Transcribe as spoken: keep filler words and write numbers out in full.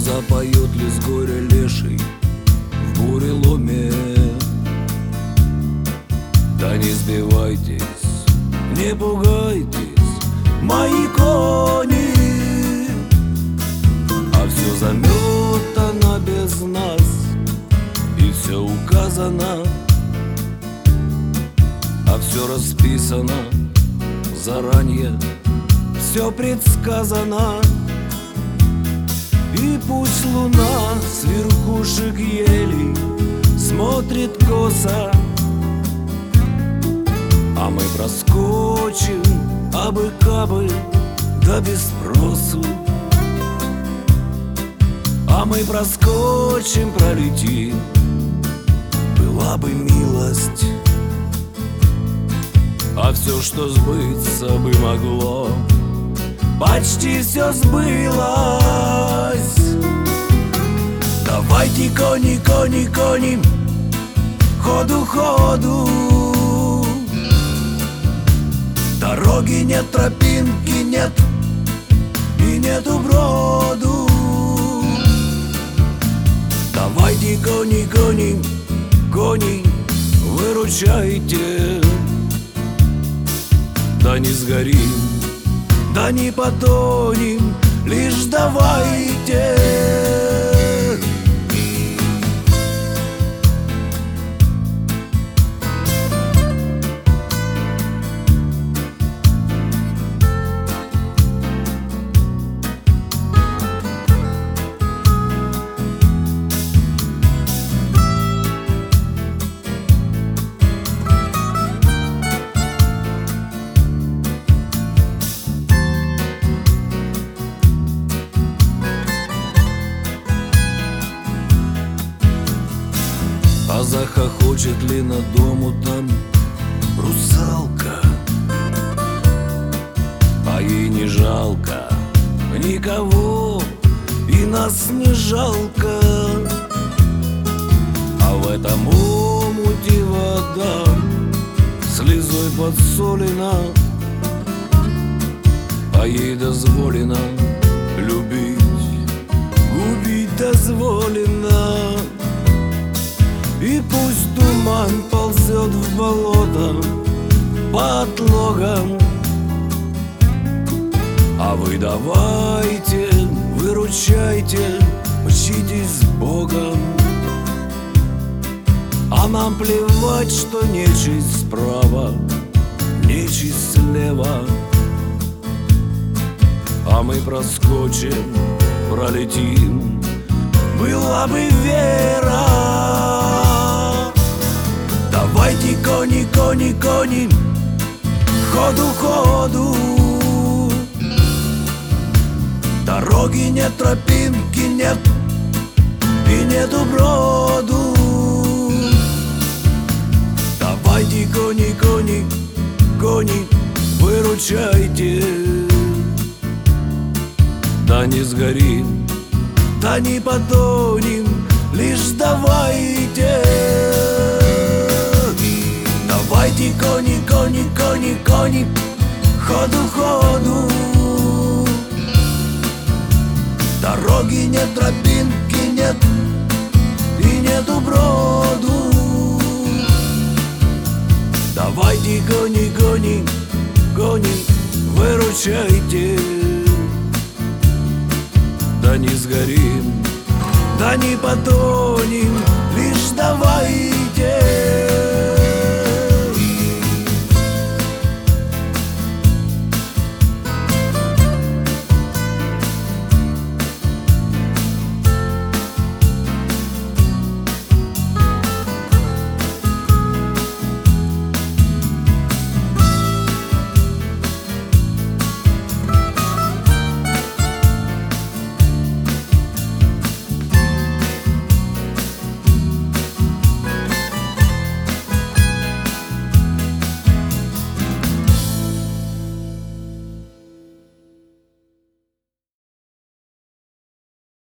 запоет ли с горя леший в буреломе. Да не сбивайтесь, не пугайтесь, мои кони, а все заметано без нас, и все указано, а все расписано заранее, все предсказано. И пусть луна с верхушек елей смотрит косо, а мы проскочим абы-кабы, да без спросу. А мы проскочим, пролетим, была бы милость. А все, что сбыться бы могло, почти все сбылось. Давайте, кони, кони, кони, ходу, ходу. Дороги нет, тропинки нет, и нету броду. Давайте, кони, кони, кони, выручайте. Да не сгорим, да не потонем, лишь давайте. А захохочет ли над дому там русалка, а ей не жалко никого, и нас не жалко. А в этом омуте вода слезой подсолена, а ей дозволено любить, губить дозволено. И пусть туман ползет в болото по отлогам, а вы давайте, выручайте, мчитесь с Богом. А нам плевать, что нечисть справа, нечисть слева. А мы проскочим, пролетим, была бы вера. Давайте, кони, кони, кони, ходу, ходу. Дороги нет, тропинки нет, и нету броду. Давайте, кони, кони, кони, выручайте. Да не сгорим, да не потонем, лишь давайте. Давайте, кони, кони, кони, кони, ходу, ходу. Дороги нет, тропинки нет, и нету броду. Давайте, кони, кони, кони, выручайте. Да не сгорим, да не потонем, лишь давай.